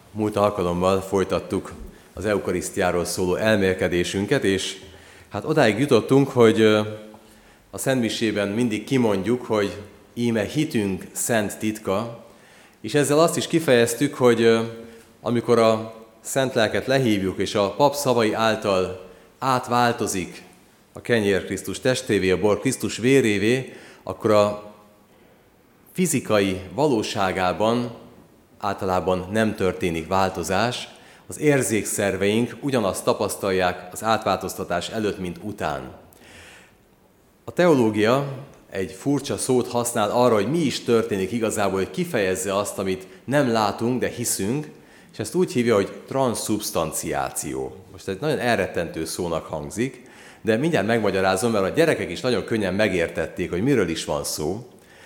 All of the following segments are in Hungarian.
Múlt alkalommal folytattuk az eukarisztiáról szóló elmélkedésünket, és hát odáig jutottunk, hogy a szentmisében mindig kimondjuk, hogy íme hitünk szent titka, és ezzel azt is kifejeztük, hogy amikor a Szent Lelket lehívjuk, és a pap szavai által átváltozik a kenyér Krisztus testévé, a bor Krisztus vérévé, akkor a fizikai valóságában általában nem történik változás, az érzékszerveink ugyanazt tapasztalják az átváltoztatás előtt, mint után. A teológia egy furcsa szót használ arra, hogy mi is történik igazából, hogy kifejezze azt, amit nem látunk, de hiszünk, és ezt úgy hívja, hogy transzszubstanciáció. Most egy nagyon elrettentő szónak hangzik, de mindjárt megmagyarázom, mert a gyerekek is nagyon könnyen megértették, hogy miről is van szó.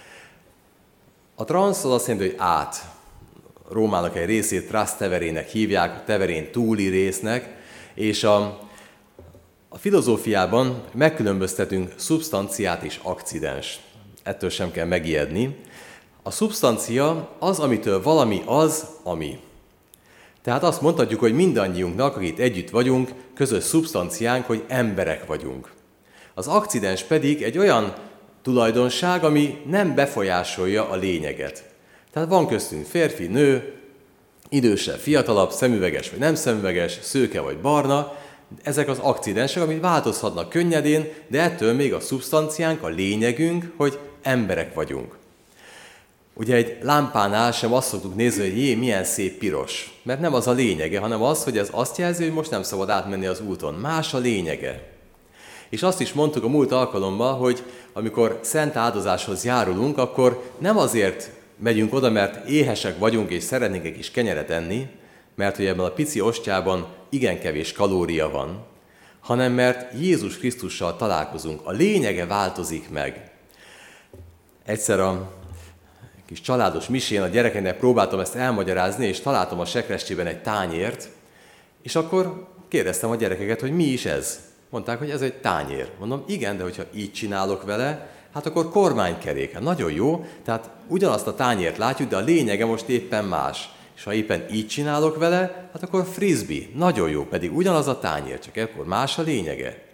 A transz az azt jelenti, hogy át. Rómának egy részét transzteverének hívják, a teverén túli résznek, és a filozófiában megkülönböztetünk szubstanciát és akcidens. Ettől sem kell megijedni. A szubstancia az, amitől valami az, ami. Tehát azt mondhatjuk, hogy mindannyiunknak, akik együtt vagyunk, közös szubstanciánk, hogy emberek vagyunk. Az akcidens pedig egy olyan tulajdonság, ami nem befolyásolja a lényeget. Tehát van köztünk férfi, nő, idősebb, fiatalabb, szemüveges vagy nem szemüveges, szőke vagy barna. Ezek az akcidensek, amik változhatnak könnyedén, de ettől még a szubstanciánk, a lényegünk, hogy emberek vagyunk. Ugye egy lámpánál sem azt szoktuk nézni, hogy jé, milyen szép piros. Mert nem az a lényege, hanem az, hogy ez azt jelzi, hogy most nem szabad átmenni az úton. Más a lényege. És azt is mondtuk a múlt alkalommal, hogy amikor szent áldozáshoz járulunk, akkor nem azért megyünk oda, mert éhesek vagyunk és szeretnénk egy kis kenyeret enni, mert hogy ebben a pici ostjában igen kevés kalória van, hanem mert Jézus Krisztussal találkozunk. A lényege változik meg. Egyszer a kis családos misén a gyerekeknek próbáltam ezt elmagyarázni, és találtam a sekrestjében egy tányért, és akkor kérdeztem a gyerekeket, hogy mi is ez. Mondták, hogy ez egy tányér. Mondom, igen, de hogyha így csinálok vele, hát akkor kormánykerék. Hát nagyon jó, tehát ugyanazt a tányért látjuk, de a lényege most éppen más. És ha éppen így csinálok vele, hát akkor frisbee. Nagyon jó, pedig ugyanaz a tányér, csak akkor más a lényege.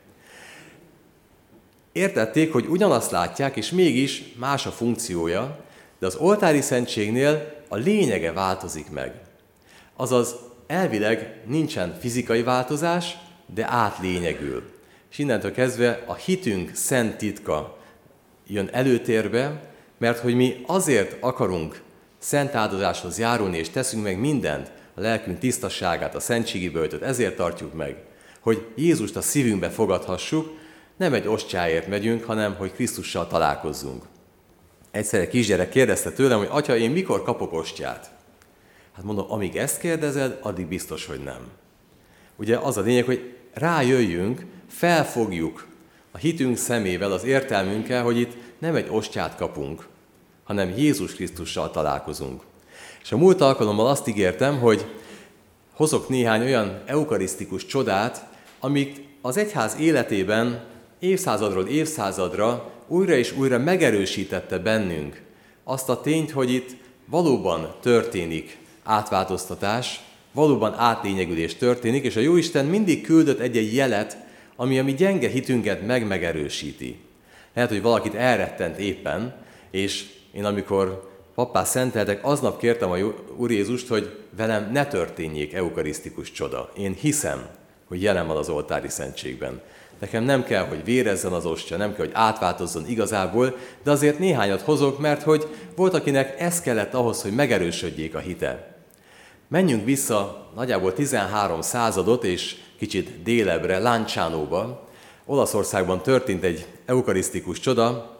Értették, hogy ugyanazt látják, és mégis más a funkciója, de az oltári szentségnél a lényege változik meg. Azaz elvileg nincsen fizikai változás, de átlényegül. És innentől kezdve a hitünk szent titka jön előtérbe, mert hogy mi azért akarunk szent áldozáshoz járulni, és teszünk meg mindent, a lelkünk tisztaságát, a szentségi böjtöt, ezért tartjuk meg, hogy Jézust a szívünkbe fogadhassuk, nem egy ostjáért megyünk, hanem hogy Krisztussal találkozzunk. Egyszer egy kisgyerek kérdezte tőlem, hogy atya, én mikor kapok ostját? Hát mondom, amíg ezt kérdezed, addig biztos, hogy nem. Ugye az a lényeg, hogy rájöjjünk, felfogjuk a hitünk szemével, az értelmünkkel, hogy itt nem egy ostját kapunk, hanem Jézus Krisztussal találkozunk. És a múlt alkalommal azt ígértem, hogy hozok néhány olyan eukarisztikus csodát, amik az egyház életében évszázadról évszázadra újra és újra megerősítette bennünk azt a tényt, hogy itt valóban történik átváltoztatás, valóban átlényegülés történik, és a Jóisten mindig küldött egy-egy jelet, ami a mi gyenge hitünket megerősíti. Lehet, hogy valakit elrettent éppen, és én amikor pappá szenteltek, aznap kértem a Úr Jézust, hogy velem ne történjék eukarisztikus csoda. Én hiszem, hogy jelen van az oltári szentségben. Nekem nem kell, hogy vérezzen az ostya, nem kell, hogy átváltozzon igazából, de azért néhányat hozok, mert hogy volt, akinek ez kellett ahhoz, hogy megerősödjék a hite. Menjünk vissza nagyjából 13 századot, és kicsit délebbre, Lancianóba. Olaszországban történt egy eukarisztikus csoda,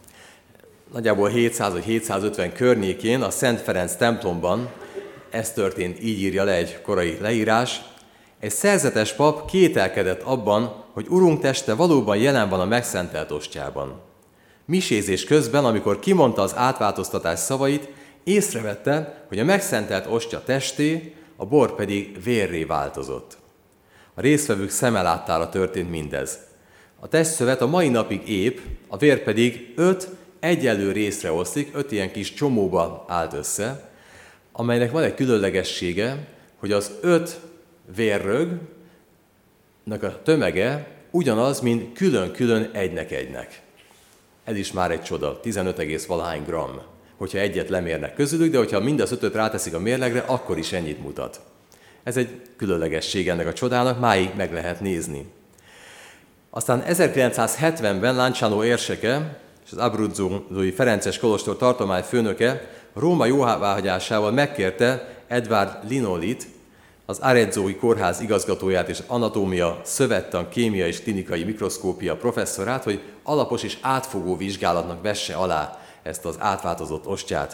nagyjából 700 vagy 750 környékén, a Szent Ferenc templomban, ez történt, így írja le egy korai leírás. Egy szerzetes pap kételkedett abban, hogy Urunk teste valóban jelen van a megszentelt ostjában. Misézés közben, amikor kimondta az átváltoztatás szavait, észrevette, hogy a megszentelt ostya testé, a bor pedig vérré változott. A résztvevők szeme láttára történt mindez. A testszövet a mai napig ép, a vér pedig 5 egyenlő részre oszlik, 5 ilyen kis csomóba állt össze, amelynek van egy különlegessége, hogy az 5 vérrögnek a tömege ugyanaz, mint külön-külön egynek. Ez is már egy csoda, 15,valahány gramm, hogyha egyet lemérnek közülük, de hogyha mind az 5-öt ráteszik a mérlegre, akkor is ennyit mutat. Ez egy különlegesség ennek a csodának, máig meg lehet nézni. Aztán 1970-ben Lanciano érseke és az Abruzzói Ferences kolostor tartományfőnöke Róma jóváhagyásával megkérte Edward Linolit, az Arezzói kórház igazgatóját és anatómia, szövettan, kémia és klinikai mikroszkópia professzorát, hogy alapos és átfogó vizsgálatnak vesse alá ezt az átváltozott ostját.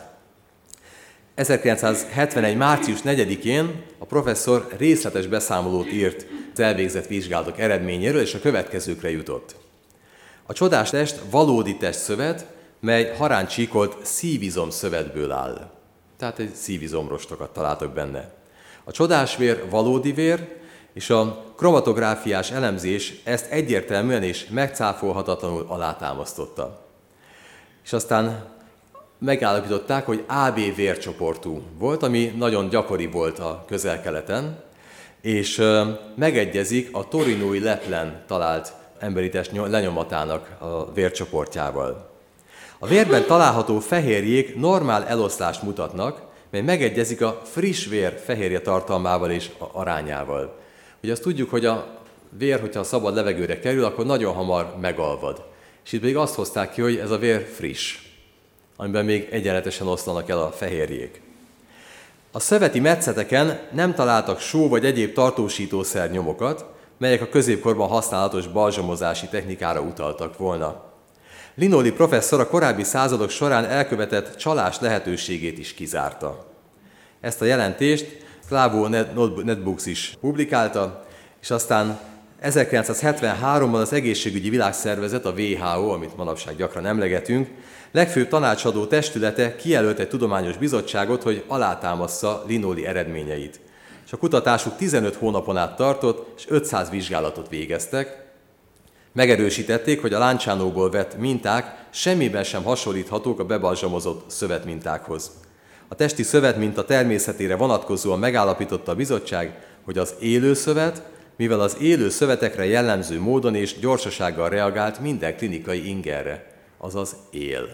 1971. március 4-én a professzor részletes beszámolót írt az elvégzett vizsgálatok eredményéről, és a következőkre jutott. A csodás test valódi testszövet, mely haráncsíkolt szívizom szövetből áll. Tehát egy szívizomrostokat találtak benne. A csodás vér valódi vér, és a kromatográfiás elemzés ezt egyértelműen és megcáfolhatatlanul alátámasztotta. És aztán megállapították, hogy AB vércsoportú volt, ami nagyon gyakori volt a Közel-Keleten, és megegyezik a torinói leplen talált emberi test lenyomatának a vércsoportjával. A vérben található fehérjék normál eloszlást mutatnak, mely megegyezik a friss vér fehérje tartalmával és arányával. Ugye azt tudjuk, hogy a vér, hogyha a szabad levegőre kerül, akkor nagyon hamar megalvad. És itt pedig azt hozták ki, hogy ez a vér friss, amiben még egyenletesen oszlanak el a fehérjék. A szöveti metszeteken nem találtak só vagy egyéb tartósítószer nyomokat, melyek a középkorban használatos balzsamozási technikára utaltak volna. Linoli professzor a korábbi századok során elkövetett csalás lehetőségét is kizárta. Ezt a jelentést Slavo Netbooks is publikálta, és aztán 1973-ban az Egészségügyi Világszervezet, a WHO, amit manapság gyakran emlegetünk, legfőbb tanácsadó testülete kijelölt egy tudományos bizottságot, hogy alátámassza Linoli eredményeit. És a kutatásuk 15 hónapon át tartott, és 500 vizsgálatot végeztek. Megerősítették, hogy a Lancianóból vett minták semmiben sem hasonlíthatók a bebalzsamozott szövetmintákhoz. A testi szövetminta természetére vonatkozóan megállapította a bizottság, hogy az élő szövet, mivel az élő szövetekre jellemző módon és gyorsasággal reagált minden klinikai ingerre, azaz él.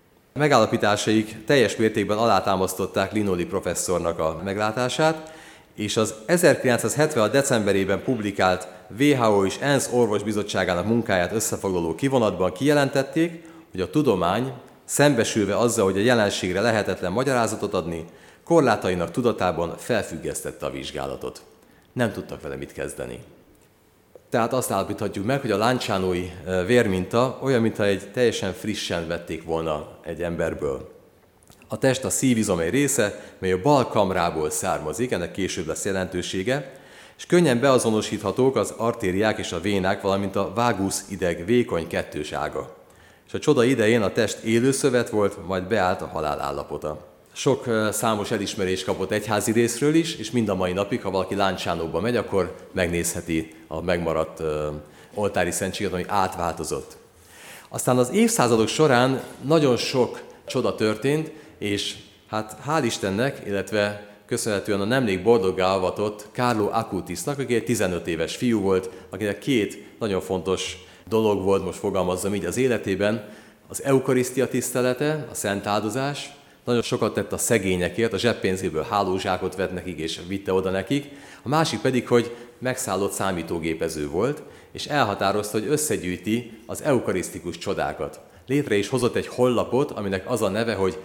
A megállapításaik teljes mértékben alátámasztották Linoli professzornak a meglátását, és az 1976. decemberében publikált WHO és ENSZ orvosbizottságának munkáját összefoglaló kivonatban kijelentették, hogy a tudomány, szembesülve azzal, hogy a jelenségre lehetetlen magyarázatot adni, korlátainak tudatában felfüggesztette a vizsgálatot. Nem tudtak vele mit kezdeni. Tehát azt állapíthatjuk meg, hogy a lancianói vérminta olyan, mintha egy teljesen frissen vették volna egy emberből. A test a szívizom egy része, mely a bal kamrából származik, ennek később lesz jelentősége, és könnyen beazonosíthatók az artériák és a vénák, valamint a vágusz ideg vékony kettős ága. És a csoda idején a test élő szövet volt, majd beállt a halál állapota. Sok számos elismerést kapott egyházi részről is, és mind a mai napig, ha valaki Lancianóba megy, akkor megnézheti a megmaradt oltári szentséget, ami átváltozott. Aztán az évszázadok során nagyon sok csoda történt, és hát hál' Istennek, illetve köszönhetően a nemrég boldoggá avatott Carlo Acutisnak, aki egy 15 éves fiú volt, akinek 2 nagyon fontos dolog volt, most fogalmazzam így, az életében: az eukarisztia tisztelete, a szent áldozás. Nagyon sokat tett a szegényekért, a zseppénzéből hálózsákot vett nekik és vitte oda nekik. A másik pedig, hogy megszállott számítógépező volt, és elhatározta, hogy összegyűjti az eukarisztikus csodákat. Létre is hozott egy honlapot, aminek az a neve, hogy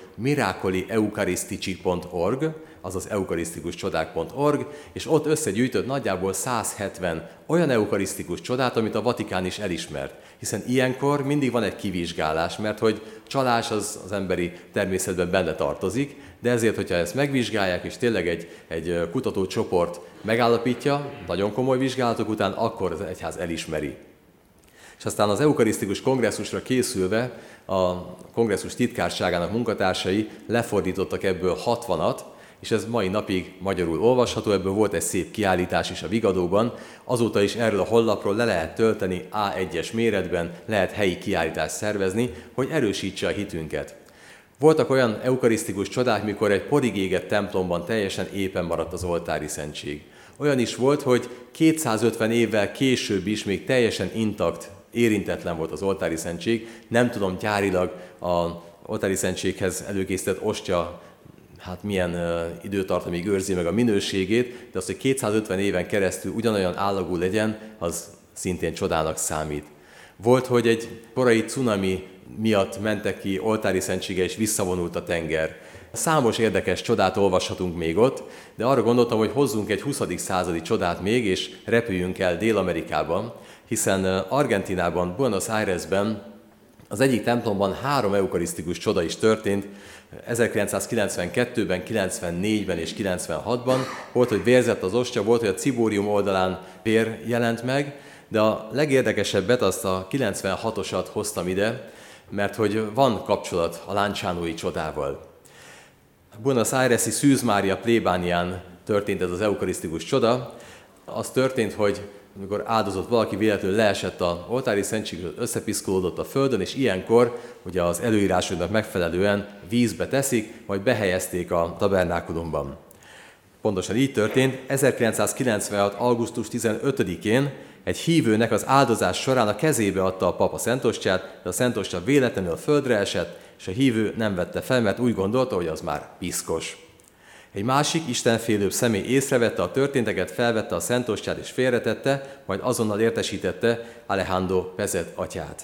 miracolieucharistici.org, azaz eukarisztikuscsodák.org, és ott összegyűjtött nagyjából 170 olyan eukarisztikus csodát, amit a Vatikán is elismert. Hiszen ilyenkor mindig van egy kivizsgálás, mert hogy csalás az emberi természetben benne tartozik, de ezért, hogyha ezt megvizsgálják, és tényleg egy kutatócsoport megállapítja, nagyon komoly vizsgálatok után, akkor az egyház elismeri. És aztán az eukarisztikus kongresszusra készülve a kongresszus titkárságának munkatársai lefordítottak ebből 60-at, és ez mai napig magyarul olvasható, ebből volt egy szép kiállítás is a Vigadóban. Azóta is erről a honlapról le lehet tölteni A1-es méretben, lehet helyi kiállítást szervezni, hogy erősítse a hitünket. Voltak olyan eukarisztikus csodák, mikor egy porig égett templomban teljesen épen maradt az oltári szentség. Olyan is volt, hogy 250 évvel később is még teljesen intakt, érintetlen volt az oltári szentség. Nem tudom gyárilag az oltári szentséghez előkészített ostya milyen időtartamig őrzi meg a minőségét, de az, hogy 250 éven keresztül ugyanolyan állagú legyen, az szintén csodának számít. Volt, hogy egy korai cunami miatt mentek ki oltári szentsége, és visszavonult a tenger. Számos érdekes csodát olvashatunk még ott, de arra gondoltam, hogy hozzunk egy 20. századi csodát még, és repüljünk el Dél-Amerikában, hiszen Argentinában, Buenos Airesben az egyik templomban 3 eukarisztikus csoda is történt, 1992-ben, 94-ben és 96-ban. Volt, hogy vérzett az ostya, volt, hogy a cibórium oldalán vér jelent meg, de a legérdekesebbet, azt a 96-osat hoztam ide, mert hogy van kapcsolat a láncsánói csodával. A Buenos Aires-i Szűz Mária plébánián történt ez az eukarisztikus csoda. Az történt, hogy amikor áldozott valaki, véletlenül leesett az oltári szentségről, összepiszkolódott a földön, és ilyenkor ugye az előírásoknak megfelelően vízbe teszik, majd behelyezték a tabernákulumban. Pontosan így történt. 1996. augusztus 15-én egy hívőnek az áldozás során a kezébe adta a pap a szentostját, de a szentostya véletlenül a földre esett, és a hívő nem vette fel, mert úgy gondolta, hogy az már piszkos. Egy másik istenfélőbb személy észrevette a történteket, felvette a szentostját és félretette, majd azonnal értesítette Alejandro Pezet atyát.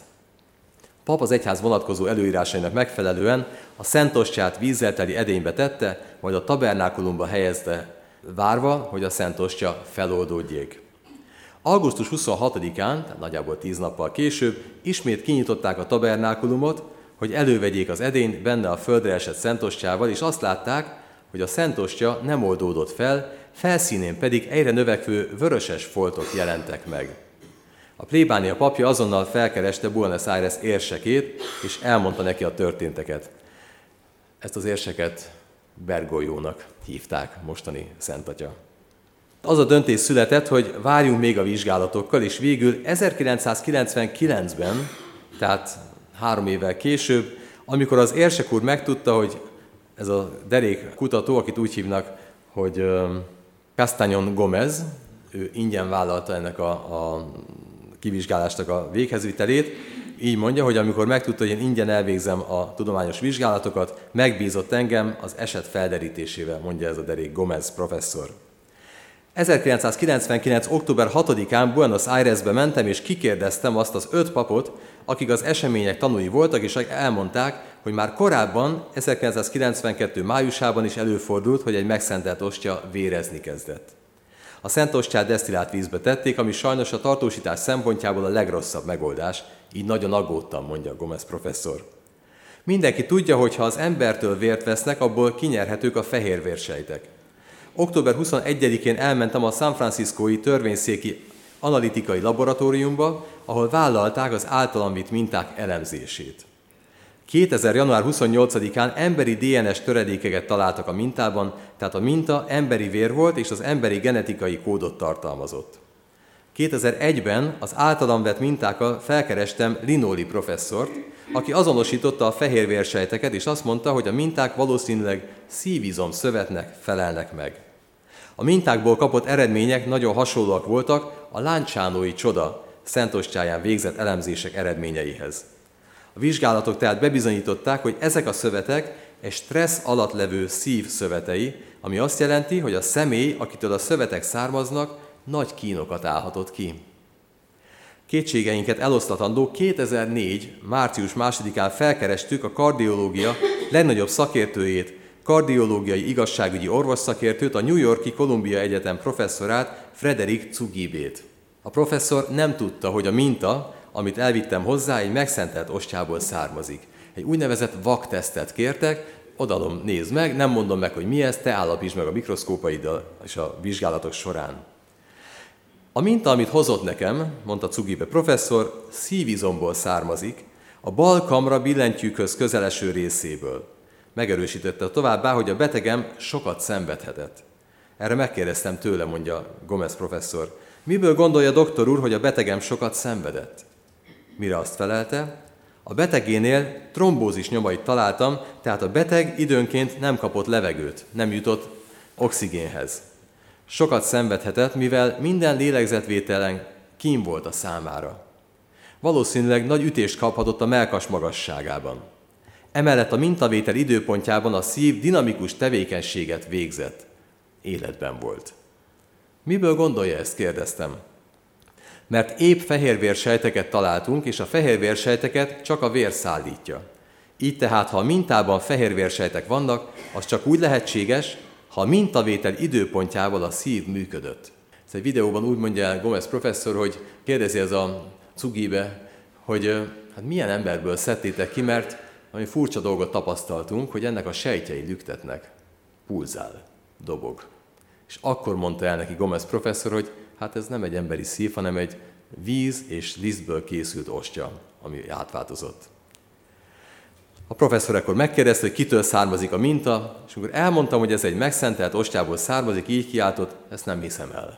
A pap az egyház vonatkozó előírásainak megfelelően a szentostját vízzel teli edénybe tette, majd a tabernákulumba helyezte, várva, hogy a szentostya feloldódjék. Augusztus 26-án, tehát nagyjából 10 nappal később, ismét kinyitották a tabernákulumot, hogy elővegyék az edényt benne a földre esett szentostjával, és azt látták, hogy a szentostya nem oldódott fel, felszínén pedig egyre növekvő vöröses foltok jelentek meg. A plébánia papja azonnal felkereste Buenos Aires érsekét, és elmondta neki a történteket. Ezt az érseket Bergoglónak hívták, mostani szentatya. Az a döntés született, hogy várjunk még a vizsgálatokkal, és végül 1999-ben, tehát 3 évvel később, amikor az érsek úr megtudta, hogy ez a derék kutató, akit úgy hívnak, hogy Castañón Gómez, ő ingyen vállalta ennek a kivizsgálásnak a véghezvitelét, így mondja, hogy amikor megtudta, hogy én ingyen elvégzem a tudományos vizsgálatokat, megbízott engem az eset felderítésével, mondja ez a derék Gómez professzor. 1999. október 6-án Buenos Airesbe mentem, és kikérdeztem azt az 5 papot, akik az események tanúi voltak, és elmondták, hogy már korábban, 1992. májusában is előfordult, hogy egy megszentelt ostya vérezni kezdett. A szent ostját desztillált vízbe tették, ami sajnos a tartósítás szempontjából a legrosszabb megoldás, így nagyon aggódtam, mondja Gómez professzor. Mindenki tudja, hogy ha az embertől vért vesznek, abból kinyerhetők a fehérvérsejtek. Október 21-én elmentem a San Franciscói törvényszéki analitikai laboratóriumba, ahol vállalták az általam vitt minták elemzését. 2000. január 28-án emberi DNS töredékeket találtak a mintában, tehát a minta emberi vér volt, és az emberi genetikai kódot tartalmazott. 2001-ben az általam vett mintákkal felkerestem Linoli professzort, aki azonosította a fehérvérsejteket, és azt mondta, hogy a minták valószínűleg szívizom szövetnek felelnek meg. A mintákból kapott eredmények nagyon hasonlóak voltak a láncsánói csoda szentostjáján végzett elemzések eredményeihez. A vizsgálatok tehát bebizonyították, hogy ezek a szövetek egy stressz alatt levő szív szövetei, ami azt jelenti, hogy a személy, akitől a szövetek származnak, nagy kínokat állhatott ki. Kétségeinket eloszlatandó 2004. március 2-án felkerestük a kardiológia legnagyobb szakértőjét, kardiológiai igazságügyi orvosszakértőt, a New York-i Columbia Egyetem professzorát, Frederick Zugibét. A professzor nem tudta, hogy a minta, amit elvittem hozzá, egy megszentelt ostjából származik. Egy úgynevezett vaktesztet kértek, odalom, nézd meg, nem mondom meg, hogy mi ez, te állapítsd meg a mikroszkópaiddal és a vizsgálatok során. A minta, amit hozott nekem, mondta Zugibe professzor, szívizomból származik, a bal kamra billentyűkhöz közeleső részéből. Megerősítette továbbá, hogy a betegem sokat szenvedhetett. Erre megkérdeztem tőle, mondja Gómez professzor, miből gondolja doktor úr, hogy a betegem sokat szenvedett? Mire azt felelte, A betegénél trombózis nyomait találtam, tehát a beteg időnként nem kapott levegőt, nem jutott oxigénhez. Sokat szenvedhetett, mivel minden lélegzetvételen kín volt a számára. Valószínűleg nagy ütést kaphatott a mellkas magasságában. Emellett a mintavétel időpontjában a szív dinamikus tevékenységet végzett. Életben volt. Miből gondolja ezt, kérdeztem. Mert épp fehérvérsejteket találtunk, és a fehérvérsejteket csak a vér szállítja. Így tehát, ha a mintában fehérvérsejtek vannak, az csak úgy lehetséges, ha a mintavétel időpontjával a szív működött. Ez egy videóban úgy mondja el Gomez professzor, hogy kérdezi ez a cugibe, hogy hát milyen emberből szedtétek ki, mert ami furcsa dolgot tapasztaltunk, hogy ennek a sejtjei lüktetnek, pulzál, dobog. És akkor mondta el neki Gomez professzor, hogy hát ez nem egy emberi szív, hanem egy víz és lisztből készült ostya, ami átváltozott. A professzor akkor megkérdezte, hogy kitől származik a minta, és amikor elmondtam, hogy ez egy megszentelt ostyából származik, így kiáltott, ezt nem hiszem el.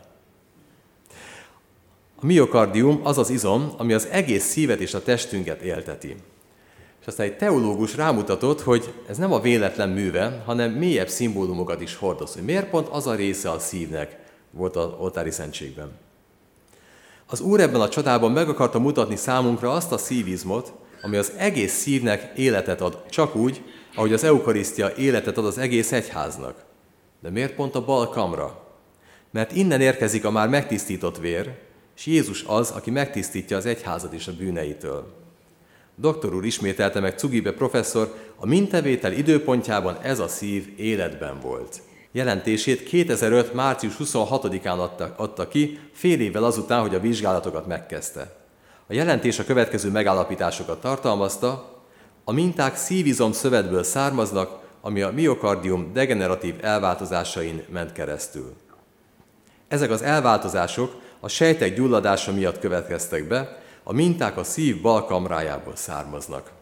A miokardium az az izom, ami az egész szívet és a testünket élteti. És aztán egy teológus rámutatott, hogy ez nem a véletlen műve, hanem mélyebb szimbólumokat is hordoz. Hogy miért pont az a része a szívnek volt az oltári szentségben. Az Úr ebben a csodában meg akarta mutatni számunkra azt a szívizmot, ami az egész szívnek életet ad, csak úgy, ahogy az eukarisztia életet ad az egész egyháznak. De miért pont a bal kamra? Mert innen érkezik a már megtisztított vér, és Jézus az, aki megtisztítja az egyházat is a bűneitől. Doktor úr ismételte meg Cugibe professzor, a mintavétel időpontjában ez a szív életben volt. Jelentését 2005. március 26-án adta ki, fél évvel azután, hogy a vizsgálatokat megkezdte. A jelentés a következő megállapításokat tartalmazta, a minták szívizom szövetből származnak, ami a miokardium degeneratív elváltozásain ment keresztül. Ezek az elváltozások a sejtek gyulladása miatt következtek be, a minták a szív bal kamrájából származnak.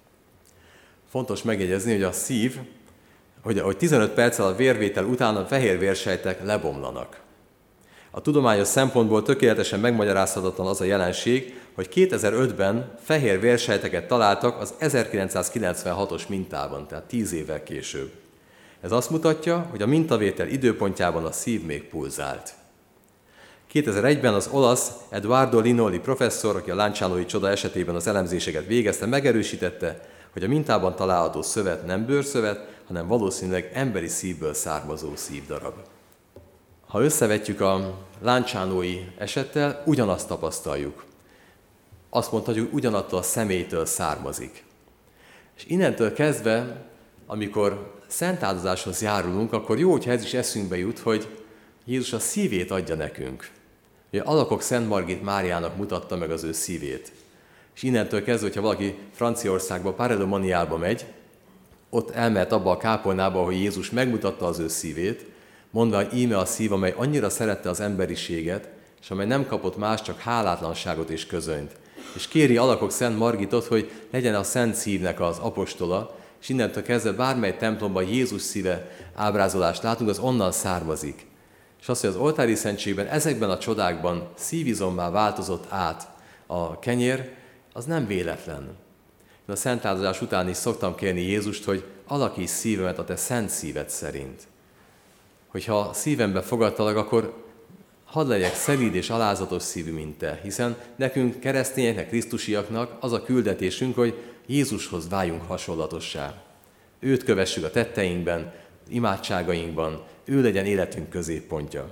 Fontos megjegyezni, hogy a szív, hogy 15 perccel a vérvétel után a fehérvérsejtek lebomlanak. A tudományos szempontból tökéletesen megmagyarázhatatlan az a jelenség, hogy 2005-ben fehér vérsejteket találtak az 1996-os mintában, tehát 10 évvel később. Ez azt mutatja, hogy a mintavétel időpontjában a szív még pulzált. 2001-ben az olasz Eduardo Linoli professzor, aki a Lancianói csoda esetében az elemzéseket végezte, megerősítette, hogy a mintában található szövet nem bőrszövet, hanem valószínűleg emberi szívből származó szívdarab. Ha összevetjük a Lancianói esettel, ugyanazt tapasztaljuk. Azt mondhatjuk, hogy ugyanattól a személytől származik. És innentől kezdve, amikor szentáldozáshoz járulunk, akkor jó, hogyha ez is eszünkbe jut, hogy Jézus a szívét adja nekünk. Ugye Alakok Szent Margit Máriának mutatta meg az ő szívét. És innentől kezdve, hogyha valaki Franciaországba, Paray-le-Monialba megy, ott elmehet abba a kápolnába, ahol Jézus megmutatta az ő szívét, mondva, hogy íme a szív, amely annyira szerette az emberiséget, és amely nem kapott más, csak hálátlanságot és közönyt. És kéri Alakok Szent Margitot, hogy legyen a Szent Szívnek az apostola, és innentől kezdve bármely templomban Jézus szíve ábrázolást látunk, az onnan származik. És azt, hogy az oltári szentségben, ezekben a csodákban szívizommá változott át a kenyér, az nem véletlen. A szentáldozás után is szoktam kérni Jézust, hogy alakíts szívemet a te szent szíved szerint. Hogyha szívembe fogadtalak, akkor hadd legyek szelíd és alázatos szívű, mint te, hiszen nekünk, keresztényeknek, krisztusiaknak az a küldetésünk, hogy Jézushoz váljunk hasonlatossá. Őt kövessük a tetteinkben, imádságainkban, ő legyen életünk középpontja.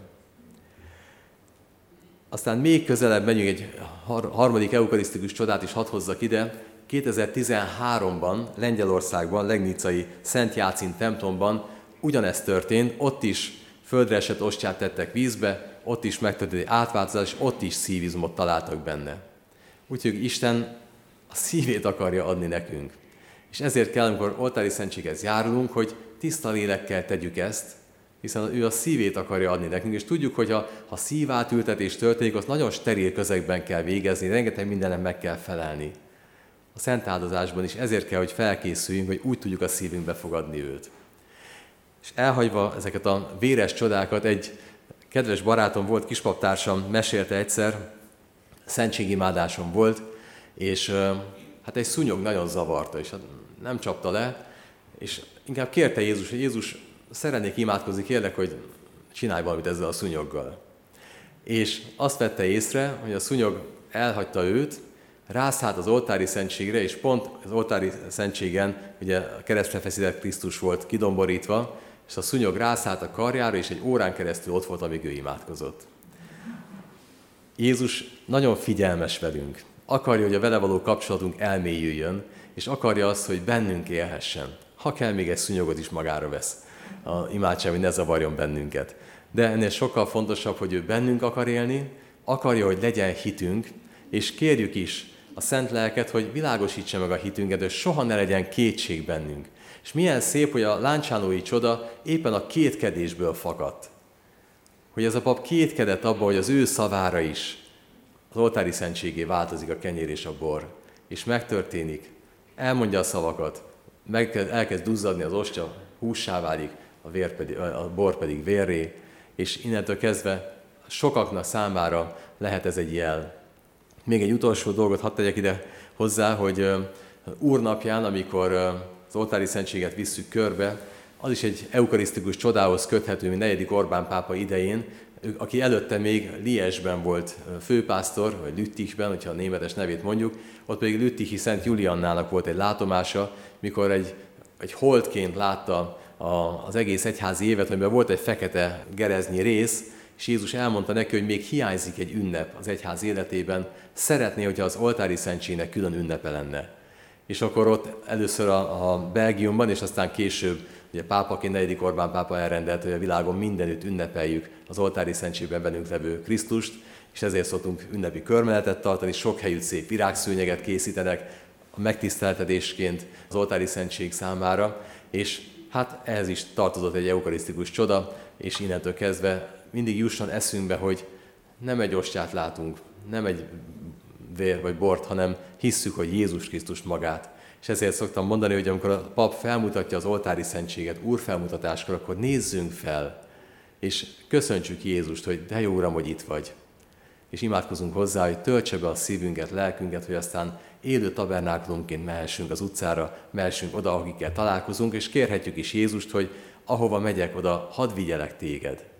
Aztán még közelebb megyünk, egy harmadik eukarisztikus csodát is hadd hozzak ide. 2013-ban Lengyelországban, Legnicai Szent Jácint templomban ugyanezt történt, ott is földre esett ostját tettek vízbe, ott is megtörtént egy átváltozás, és ott is szívizmot találtak benne. Úgyhogy Isten a szívét akarja adni nekünk. És ezért kell, amikor oltári szentséghez járulunk, hogy tiszta lélekkel tegyük ezt, hiszen ő a szívét akarja adni nekünk, és tudjuk, hogy ha szívátültetés történik, azt nagyon steril közegben kell végezni, rengeteg mindennek meg kell felelni. A szentáldozásban is ezért kell, hogy felkészüljünk, hogy úgy tudjuk a szívünkbe fogadni őt. És elhagyva ezeket a véres csodákat, egy kedves barátom volt, kispaptársam, mesélte egyszer, szentségimádásom volt, és hát egy szúnyog nagyon zavarta, és hát nem csapta le, és inkább kérte Jézus, hogy Jézus, szeretnék imádkozni, kérlek, hogy csinálj valamit ezzel a szúnyoggal. És azt vette észre, hogy a szúnyog elhagyta őt, rászállt az oltári szentségre, és pont az oltári szentségen ugye a keresztre feszített Krisztus volt kidomborítva, és a szúnyog rászállt a karjára, és egy órán keresztül ott volt, amíg ő imádkozott. Jézus nagyon figyelmes velünk. Akarja, hogy a vele való kapcsolatunk elmélyüljön, és akarja azt, hogy bennünk élhessen. Ha kell, még egy szúnyogot is magára vesz. A imádság, hogy ne zavarjon bennünket. De ennél sokkal fontosabb, hogy ő bennünk akar élni, akarja, hogy legyen hitünk, és kérjük is a Szent Lelket, hogy világosítsa meg a hitünket, hogy soha ne legyen kétség bennünk. És milyen szép, hogy a láncsánói csoda éppen a kétkedésből fakadt. Hogy ez a pap kétkedett abban, hogy az ő szavára is az oltári szentségé változik a kenyér és a bor. És megtörténik, elmondja a szavakat, elkezd duzzadni az ostya, hússá válik, a bor pedig vérré, és innentől kezdve sokaknak számára lehet ez egy jel. Még egy utolsó dolgot hadd tegyek ide hozzá, hogy úrnapján, amikor az oltári szentséget visszük körbe, az is egy eukarisztikus csodához köthető, mint 4. Orbán pápa idején, aki előtte még Liesben volt főpásztor, vagy Lüttichben, hogyha a németes nevét mondjuk, ott pedig Lüttichi Szent Juliannának volt egy látomása, mikor egy holdként látta az egész egyházi évet, amiben volt egy fekete gereznyi rész, és Jézus elmondta neki, hogy még hiányzik egy ünnep az egyház életében, szeretné, hogyha az oltári szentségnek külön ünnepe lenne. És akkor ott először a Belgiumban, és aztán később, ugye pápaként 4. Orbán pápa elrendelt, hogy a világon mindenütt ünnepeljük az oltári szentségben bennünk levő Krisztust, és ezért szoktunk ünnepi körmeletet tartani, sok helyütt szép virágszőnyeget készítenek a megtiszteltetésként az oltári szentség számára, és hát ehhez is tartozott egy eukarisztikus csoda, és innentől kezdve mindig jusson eszünkbe, hogy nem egy ostját látunk, nem egy vér vagy bort, hanem hisszük, hogy Jézus Krisztus magát. És ezért szoktam mondani, hogy amikor a pap felmutatja az oltári szentséget úrfelmutatáskor, akkor nézzünk fel, és köszöntsük Jézust, hogy de jó Uram, hogy itt vagy. És imádkozunk hozzá, hogy töltse be a szívünket, lelkünket, hogy aztán élő tabernákulumként mehessünk az utcára, mehessünk oda, akikkel találkozunk, és kérhetjük is Jézust, hogy ahova megyek, oda hadd vigyelek téged.